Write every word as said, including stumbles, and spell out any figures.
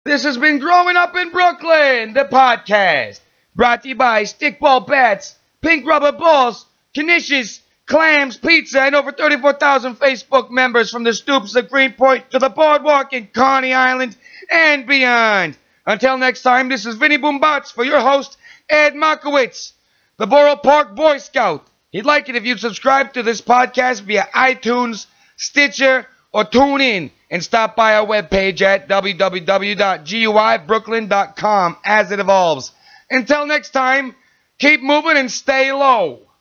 This has been Growing Up in Brooklyn, the podcast. Brought to you by Stickball Bats, Pink Rubber Balls, Knishes, Clams, Pizza, and over thirty-four thousand Facebook members from the stoops of Greenpoint to the boardwalk in Coney Island and beyond. Until next time, this is Vinny Boombots for your host, Ed Markowitz, the Borough Park Boy Scout. He'd like it if you'd subscribe to this podcast via iTunes, Stitcher, or TuneIn, and stop by our webpage at w w w dot gui brooklyn dot com as it evolves. Until next time, keep moving and stay low.